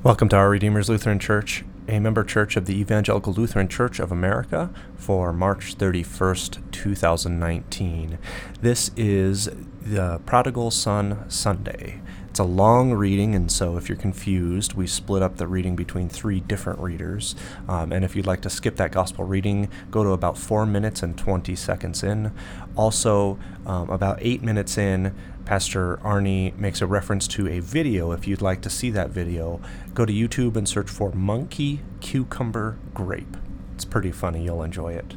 Welcome to Our Redeemer's Lutheran Church, a member church of the Evangelical Lutheran Church of America for March 31st, 2019. This is the Prodigal Son Sunday. It's a long reading, and so if you're confused, we split up the reading between three different readers. And if you'd like to skip that gospel reading, go to about 4 minutes and 20 seconds in. Also, about 8 minutes in, Pastor Arnie makes a reference to a video. If you'd like to see that video, go to YouTube and search for Monkey Cucumber Grape. It's pretty funny. You'll enjoy it.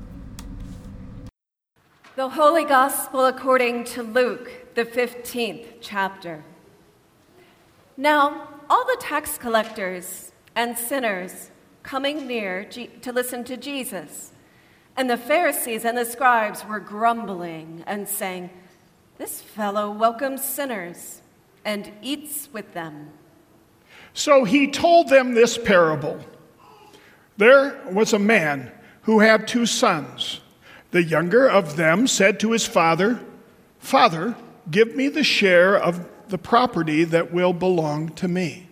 The Holy Gospel according to Luke, the 15th chapter. Now, all the tax collectors and sinners coming near to listen to Jesus, and the Pharisees and the scribes were grumbling and saying, "This fellow welcomes sinners and eats with them." So he told them this parable. There was a man who had 2 sons. The younger of them said to his father, "Father, give me the share of the property that will belong to me."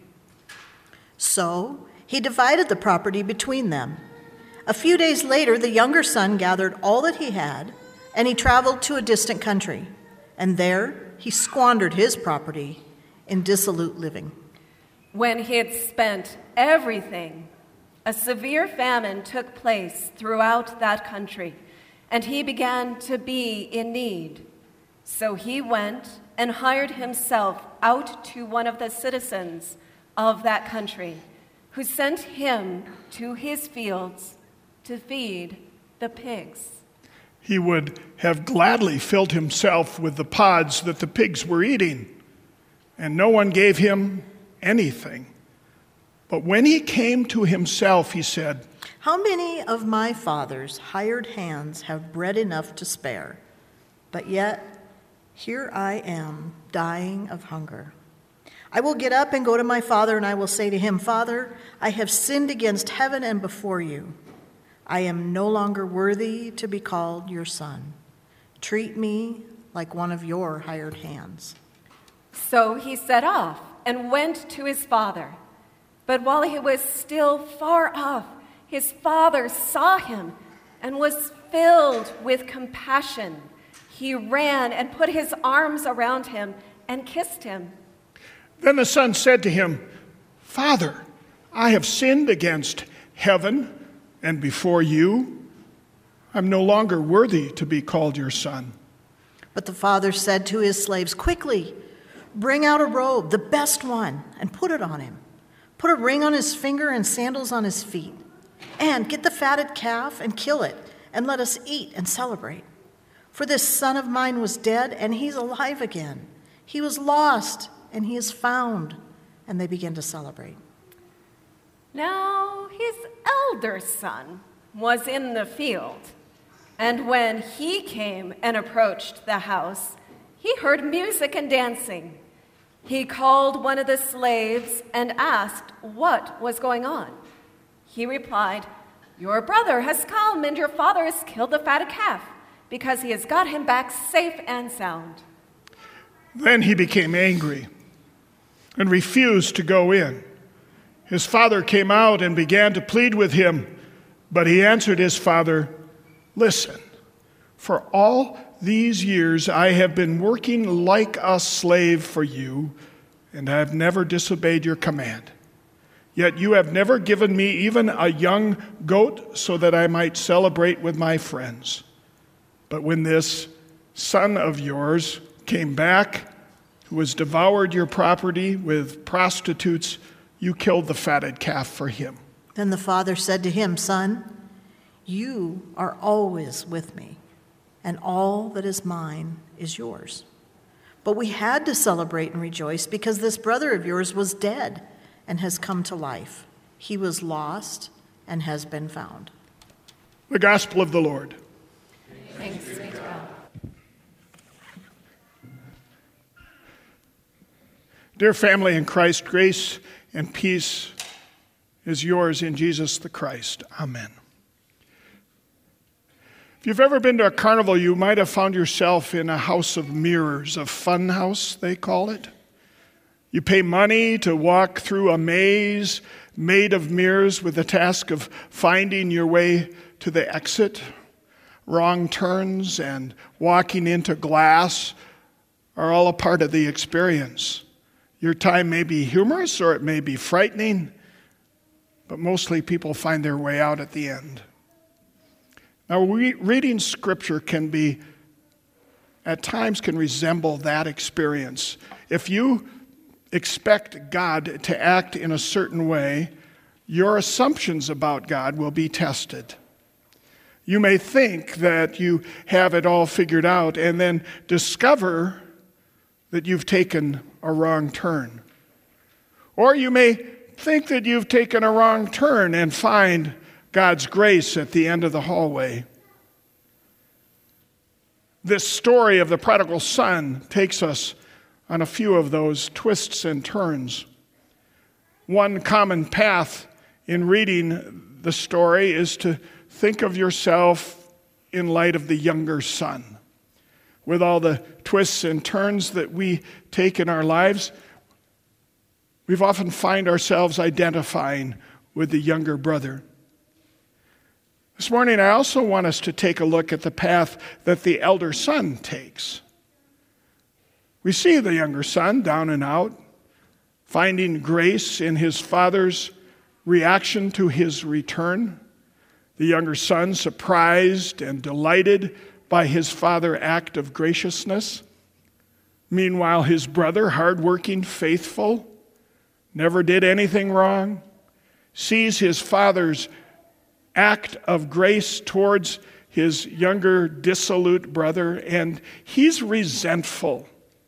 So he divided the property between them. A few days later, the younger son gathered all that he had, and he traveled to a distant country. And there he squandered his property in dissolute living. When he had spent everything, a severe famine took place throughout that country, and he began to be in need. So he went and hired himself out to one of the citizens of that country, who sent him to his fields to feed the pigs. He would have gladly filled himself with the pods that the pigs were eating, and no one gave him anything. But when he came to himself, he said, "How many of my father's hired hands have bread enough to spare? But yet, here I am, dying of hunger. I will get up and go to my father, and I will say to him, 'Father, I have sinned against heaven and before you. I am no longer worthy to be called your son. Treat me like one of your hired hands.'" So he set off and went to his father. But while he was still far off, his father saw him and was filled with compassion. He ran and put his arms around him and kissed him. Then the son said to him, "Father, I have sinned against heaven and before you. I'm no longer worthy to be called your son." But the father said to his slaves, "Quickly, bring out a robe, the best one, and put it on him. Put a ring on his finger and sandals on his feet. And get the fatted calf and kill it, and let us eat and celebrate. For this son of mine was dead, and he's alive again. He was lost, and he is found." And they began to celebrate. Now his elder son was in the field, and when he came and approached the house, he heard music and dancing. He called one of the slaves and asked what was going on. He replied, "Your brother has come, and your father has killed the fatted calf, because he has got him back safe and sound." Then he became angry and refused to go in. His father came out and began to plead with him, but he answered his father, "Listen, for all these years I have been working like a slave for you, and I have never disobeyed your command. Yet you have never given me even a young goat so that I might celebrate with my friends. But when this son of yours came back, who has devoured your property with prostitutes, you killed the fatted calf for him." Then the father said to him, "Son, you are always with me, and all that is mine is yours. But we had to celebrate and rejoice because this brother of yours was dead and has come to life. He was lost and has been found." The Gospel of the Lord. Thanks be to God. Dear family in Christ, grace and peace is yours in Jesus the Christ. Amen. If you've ever been to a carnival, you might have found yourself in a house of mirrors, a fun house, they call it. You pay money to walk through a maze made of mirrors with the task of finding your way to the exit. Wrong turns and walking into glass are all a part of the experience. Your time may be humorous or it may be frightening, but mostly people find their way out at the end. Now, reading Scripture at times can resemble that experience. If you expect God to act in a certain way, your assumptions about God will be tested. You may think that you have it all figured out and then discover that you've taken a wrong turn. Or you may think that you've taken a wrong turn and find God's grace at the end of the hallway. This story of the prodigal son takes us on a few of those twists and turns. One common path in reading the story is to think of yourself in light of the younger son. With all the twists and turns that we take in our lives, we've often find ourselves identifying with the younger brother. This morning, I also want us to take a look at the path that the elder son takes. We see the younger son down and out, finding grace in his father's reaction to his return. The younger son surprised and delighted by his father's act of graciousness. Meanwhile, his brother, hardworking, faithful, never did anything wrong, sees his father's act of grace towards his younger, dissolute brother, and he's resentful.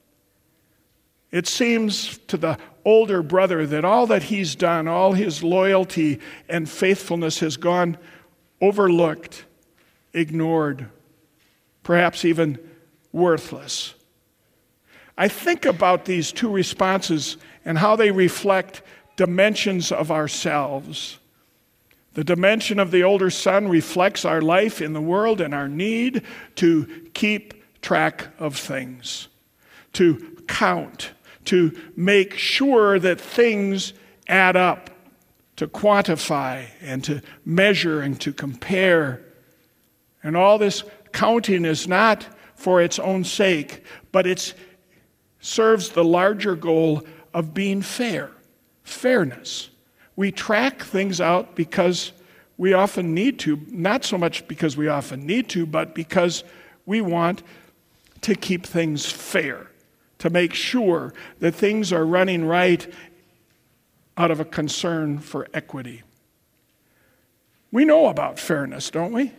It seems to the older brother that all that he's done, all his loyalty and faithfulness has gone overlooked, ignored, perhaps even worthless. I think about these two responses and how they reflect dimensions of ourselves. The dimension of the older son reflects our life in the world and our need to keep track of things, to count, to make sure that things add up, to quantify and to measure and to compare. And all this counting is not for its own sake, but it serves the larger goal of being fair, fairness. We track things out because we often need to, not so much because we often need to, but because we want to keep things fair, to make sure that things are running right out of a concern for equity. We know about fairness, don't we?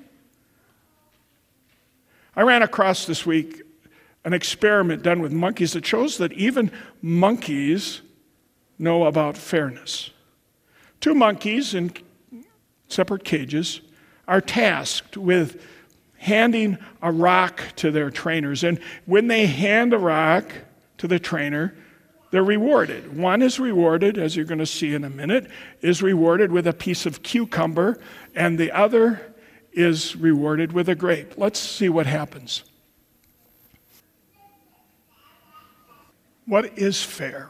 I ran across this week an experiment done with monkeys that shows that even monkeys know about fairness. Two monkeys in separate cages are tasked with handing a rock to their trainers. And when they hand a rock to the trainer, they're rewarded. One is rewarded, as you're going to see in a minute, is rewarded with a piece of cucumber, and the other is rewarded with a grape. Let's see what happens. What is fair?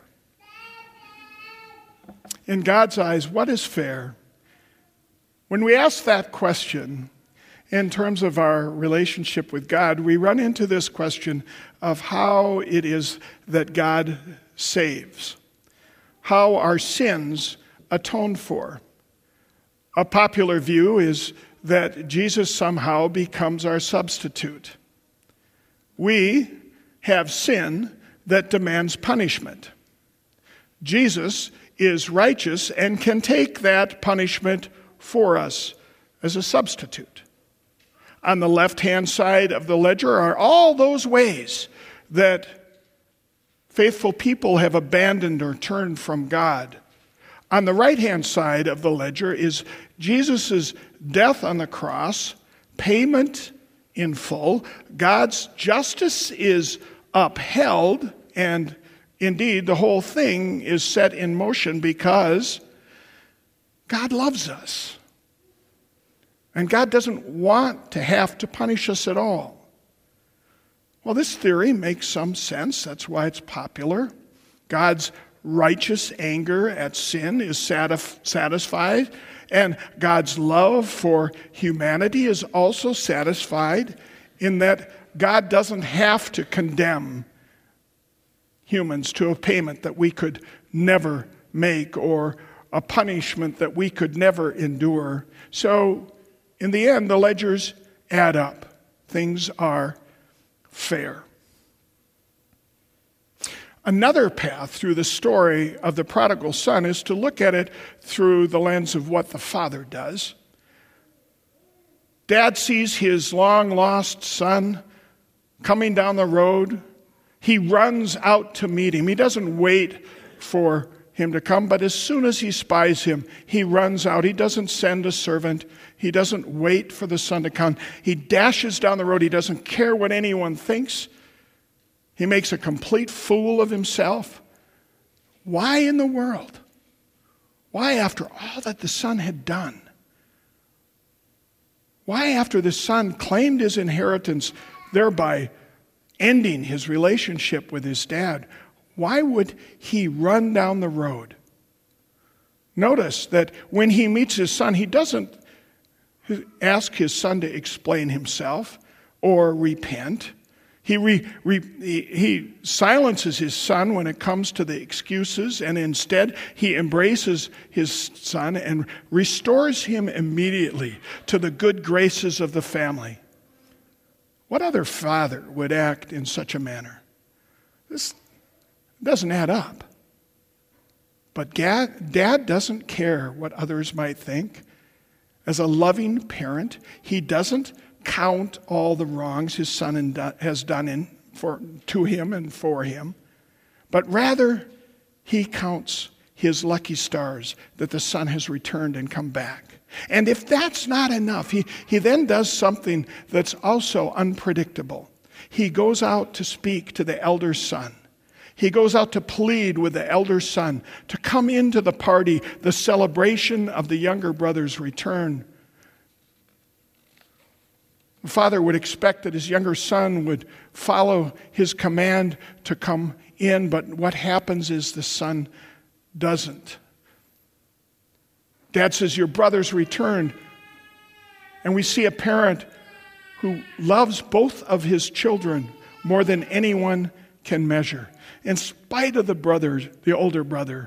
In God's eyes, what is fair? When we ask that question in terms of our relationship with God, we run into this question of how it is that God saves, how our sins atone for. A popular view is that Jesus somehow becomes our substitute. We have sin that demands punishment. Jesus is righteous and can take that punishment for us as a substitute. On the left-hand side of the ledger are all those ways that faithful people have abandoned or turned from God. On the right-hand side of the ledger is Jesus' death on the cross, payment in full. God's justice is upheld, and indeed the whole thing is set in motion because God loves us. And God doesn't want to have to punish us at all. Well, this theory makes some sense. That's why it's popular. God's righteous anger at sin is satisfied, and God's love for humanity is also satisfied in that God doesn't have to condemn humans to a payment that we could never make or a punishment that we could never endure. So, in the end, the ledgers add up. Things are fair. Another path through the story of the prodigal son is to look at it through the lens of what the father does. Dad sees his long-lost son coming down the road. He runs out to meet him. He doesn't wait for him to come, but as soon as he spies him, he runs out. He doesn't send a servant. He doesn't wait for the son to come. He dashes down the road. He doesn't care what anyone thinks. He makes a complete fool of himself. Why in the world? Why, after all that the son had done? Why, after the son claimed his inheritance, thereby ending his relationship with his dad, why would he run down the road? Notice that when he meets his son, he doesn't ask his son to explain himself or repent. He silences his son when it comes to the excuses, and instead he embraces his son and restores him immediately to the good graces of the family. What other father would act in such a manner? This doesn't add up. But Dad doesn't care what others might think. As a loving parent, he doesn't count all the wrongs his son has done to him and for him, but rather he counts his lucky stars that the son has returned and come back. And if that's not enough, he then does something that's also unpredictable. He goes out to speak to the elder son. He goes out to plead with the elder son to come into the party, the celebration of the younger brother's return. The father would expect that his younger son would follow his command to come in, but what happens is the son doesn't. Dad says, "Your brother's returned." And we see a parent who loves both of his children more than anyone can measure. In spite of the older brother,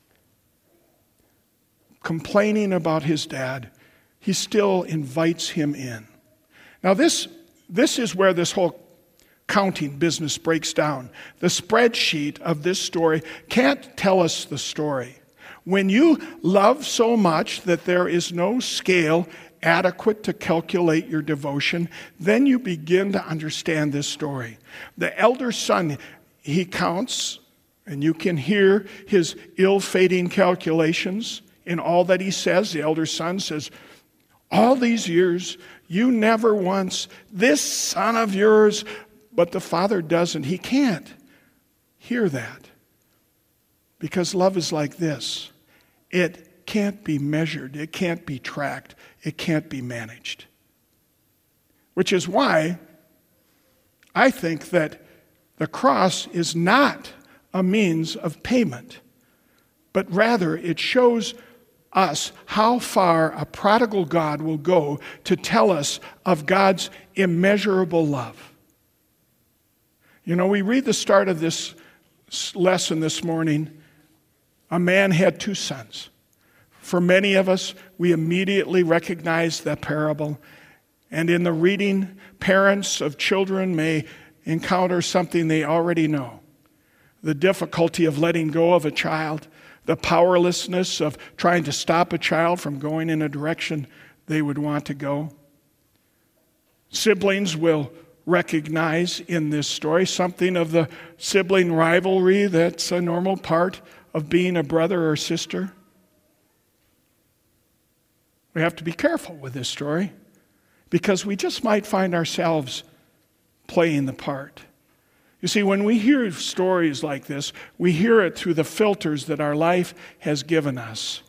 complaining about his dad, he still invites him in. Now this is where this whole counting business breaks down. The spreadsheet of this story can't tell us the story. When you love so much that there is no scale adequate to calculate your devotion, then you begin to understand this story. The elder son, he counts, and you can hear his ill-fating calculations in all that he says. The elder son says, "All these years, you never once, this son of yours," but the father doesn't. He can't hear that because love is like this. It can't be measured. It can't be tracked. It can't be managed. Which is why I think that the cross is not a means of payment, but rather it shows us how far a prodigal God will go to tell us of God's immeasurable love. You know, we read the start of this lesson this morning. A man had 2 sons. For many of us, we immediately recognize that parable. And in the reading, parents of children may encounter something they already know. The difficulty of letting go of a child, the powerlessness of trying to stop a child from going in a direction they would want to go. Siblings will recognize in this story something of the sibling rivalry that's a normal part of being a brother or sister. We have to be careful with this story because we just might find ourselves playing the part. You see, when we hear stories like this, we hear it through the filters that our life has given us.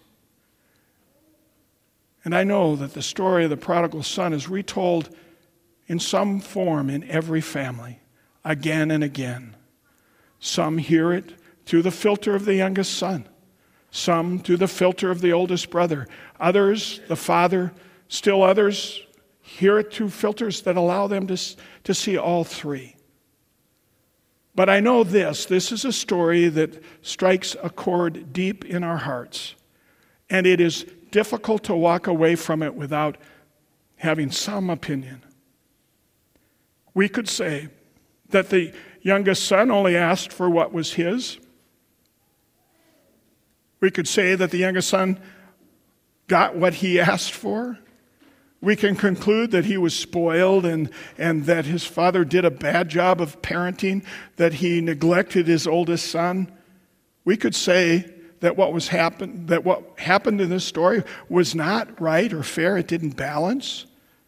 And I know that the story of the prodigal son is retold in some form in every family, again and again. Some hear it through the filter of the youngest son. Some through the filter of the oldest brother. Others, the father. Still others hear it through filters that allow them to see all three. But I know this is a story that strikes a chord deep in our hearts. And it is difficult to walk away from it without having some opinion. We could say that the youngest son only asked for what was his. We could say that the youngest son got what he asked for. We can conclude that he was spoiled and that his father did a bad job of parenting, that he neglected his oldest son. We could say that what happened in this story was not right or fair. It didn't balance.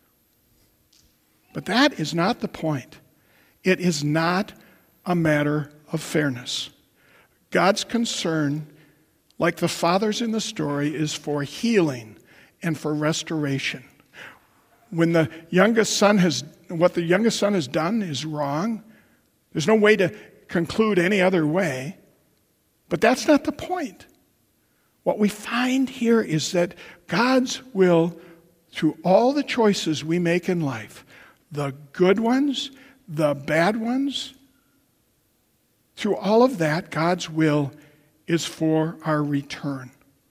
But that is not the point. It is not a matter of fairness. God's concern, like the fathers in the story, is for healing and for restoration. When what the youngest son has done is wrong, there's no way to conclude any other way. But that's not the point. What we find here is that God's will, through all the choices we make in life, the good ones, the bad ones, through all of that, God's will is for our return.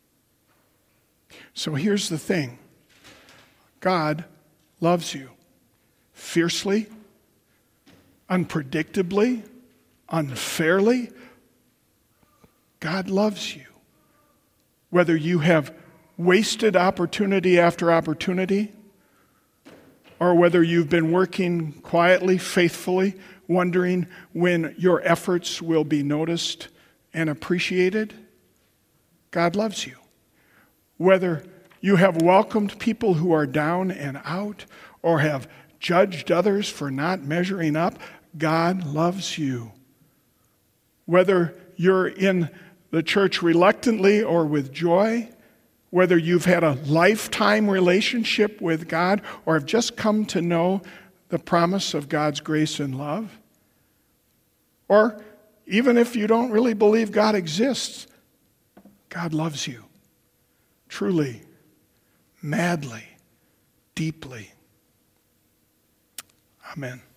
So here's the thing. God loves you fiercely, unpredictably, unfairly. God loves you. Whether you have wasted opportunity after opportunity, or whether you've been working quietly, faithfully, wondering when your efforts will be noticed and appreciated, God loves you. Whether you have welcomed people who are down and out, or have judged others for not measuring up, God loves you. Whether you're in the church reluctantly or with joy, whether you've had a lifetime relationship with God or have just come to know the promise of God's grace and love, or even if you don't really believe God exists, God loves you. Truly, madly, deeply. Amen.